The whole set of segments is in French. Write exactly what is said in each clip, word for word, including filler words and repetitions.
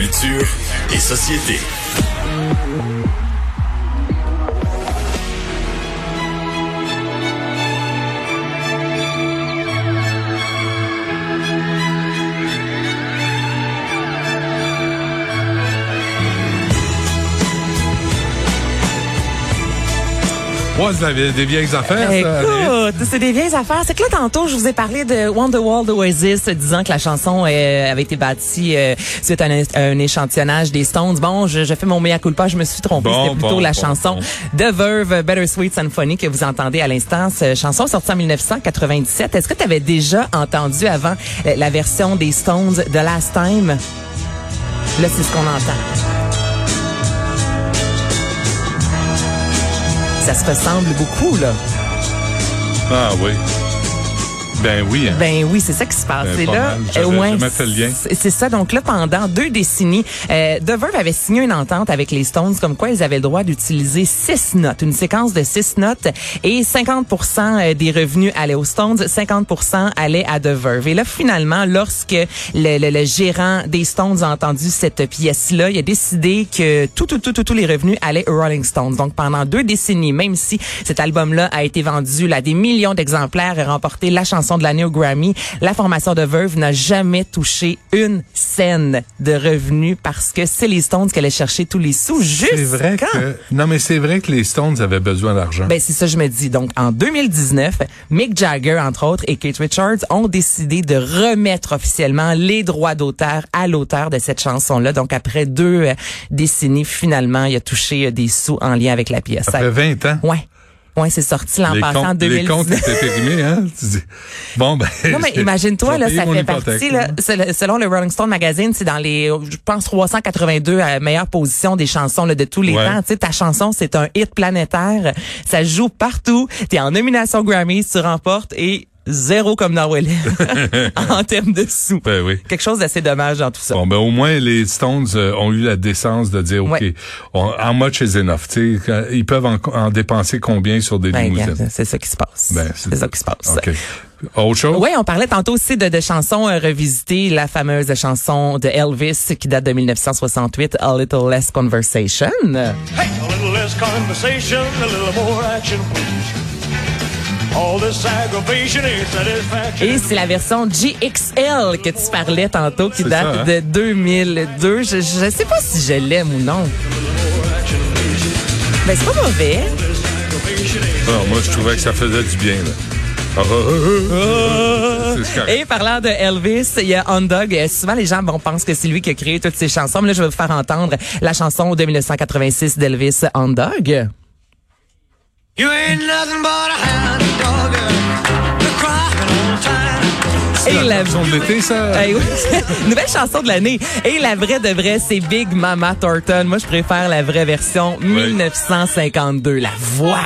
Culture et société. Ouais, c'est des, des vieilles affaires, ça. Écoute, c'est des vieilles affaires. C'est que là, tantôt, je vous ai parlé de Wonderwall d'Oasis, disant que la chanson euh, avait été bâtie euh, suite à un, un échantillonnage des Stones. Bon, je, je fais mon mea culpa, je me suis trompée. Bon, C'était plutôt bon, la bon, chanson bon. de Verve, Bittersweet Symphony, que vous entendez à l'instant. Cette chanson sortie en dix-neuf cent quatre-vingt-dix-sept. Est-ce que tu avais déjà entendu avant euh, la version des Stones The Last Time? Là, c'est ce qu'on entend. Ça se ressemble beaucoup, là. Ah oui. Ben oui. Hein. Ben oui, c'est ça qui se passe. Ben, C'est pas là, mal. J'avais ouais, jamais fait le lien. c'est, c'est ça. Donc là, pendant deux décennies, euh, The Verve avait signé une entente avec les Stones, comme quoi ils avaient le droit d'utiliser six notes, une séquence de six notes, et cinquante pour cent des revenus allaient aux Stones, cinquante pour cent allaient à The Verve. Et là, finalement, lorsque le, le, le gérant des Stones a entendu cette pièce-là, il a décidé que tout, tout, tout, tout, tous les revenus allaient aux Rolling Stones. Donc pendant deux décennies, même si cet album-là a été vendu là, des millions d'exemplaires et remporté la chanson de l'année au Grammy, la formation de Verve n'a jamais touché une scène de revenus parce que c'est les Stones qui allaient chercher tous les sous. Juste C'est vrai quand? que non mais c'est vrai que les Stones avaient besoin d'argent. Ben c'est ça je me dis. Donc en deux mille dix-neuf, Mick Jagger entre autres et Keith Richards ont décidé de remettre officiellement les droits d'auteur à l'auteur de cette chanson-là. Donc après deux euh, décennies, finalement, il a touché euh, des sous en lien avec la pièce. Après vingt ans. Ouais. Ouais, c'est sorti l'an Les passé en comptes, deux mille dix-neuf. les comptes étaient périmés, hein? Tu dis, bon, ben. Non, mais imagine-toi, là, ça fait partie, là, hein. selon le Rolling Stone Magazine, c'est dans les, je pense, trois cent quatre-vingt-deux à meilleure position des chansons, là, de tous les Ouais. temps. Tu sais, ta chanson, c'est un hit planétaire. Ça joue partout. T'es en nomination Grammy, tu remportes et zéro comme dans Willie en termes de sous. Ben oui. Quelque chose d'assez dommage dans tout ça. Bon, ben au moins les Stones euh, ont eu la décence de dire, OK, Ouais. on, how much is enough? Tu sais, quand- ils peuvent en, en dépenser combien sur des Ben, limousines? regarde, c'est ça qui se passe. Ben, c'est ça qui se passe. OK. Autre chose? Oui, on parlait tantôt aussi de, de chansons euh, revisitées, la fameuse chanson de Elvis qui date de dix-neuf cent soixante-huit, A Little Less Conversation. Hey, a little less conversation, a little more action, please. All this aggravation is satisfaction. Et c'est la version G X L que tu parlais tantôt qui C'est date ça, hein? de deux mille deux. Je, je sais pas si je l'aime ou non. Ben, c'est pas mauvais. Non, moi, je trouvais que ça faisait du bien, là. Ah, ah, ah, ah. C'est correct. Et parlant de Elvis, il y a Hound Dog. Euh, Souvent, les gens bon, pensent que c'est lui qui a créé toutes ces chansons. Mais là, je vais vous faire entendre la chanson de dix-neuf cent quatre-vingt-six d'Elvis, Hound Dog. You ain't nothing but a hound dog, you're crying all the time. C'est Et la la chanson de l'été, ça? Eh oui. Nouvelle chanson de l'année. Et la vraie de vraie, c'est Big Mama Thornton. Moi, je préfère la vraie version dix-neuf cent cinquante-deux. La voix.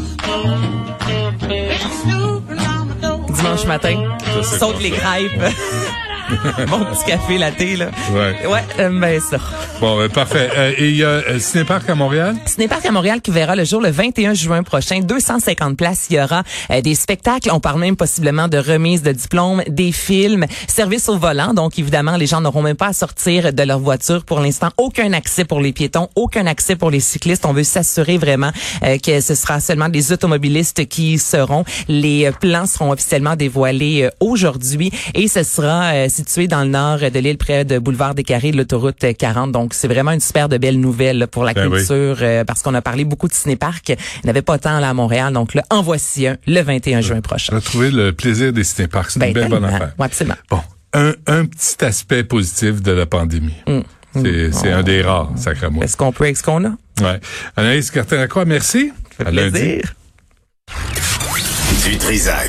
Dimanche matin, Ça, c'est saute bon, les ça. crêpes. Mon petit café latte, là. Ouais. Ouais, euh, ben ça. Bon, ben, parfait. Euh, et il y a euh, Cinéparc à Montréal? Cinéparc à Montréal qui verra le jour le vingt et un juin prochain. deux cent cinquante places. Il y aura euh, des spectacles. On parle même possiblement de remise de diplômes, des films, service au volant. Donc, évidemment, les gens n'auront même pas à sortir de leur voiture. Pour l'instant, aucun accès pour les piétons, aucun accès pour les cyclistes. On veut s'assurer vraiment euh, que ce sera seulement des automobilistes qui y seront. Les euh, plans seront officiellement dévoilés euh, aujourd'hui et ce sera euh, situé dans le nord de l'île, près de Boulevard des Carrés, de l'autoroute quarante. Donc, c'est vraiment une super de belle nouvelle là, pour la Ben culture, euh, parce qu'on a parlé beaucoup de cinéparcs. Il n'y avait pas tant là à Montréal. Donc, là, en voici un le vingt et un juin prochain. Retrouver le plaisir des cinéparcs. C'est Ben, une belle bonne tellement. affaire. Ouais, absolument. Bon, un, un petit aspect positif de la pandémie. Mm. C'est, c'est un des rares, sacrément. Est-ce qu'on peut avec ce qu'on a? Ouais. Anaïs Cartin-Lacroix, merci. Ça fait À lundi. plaisir. Du Trisac.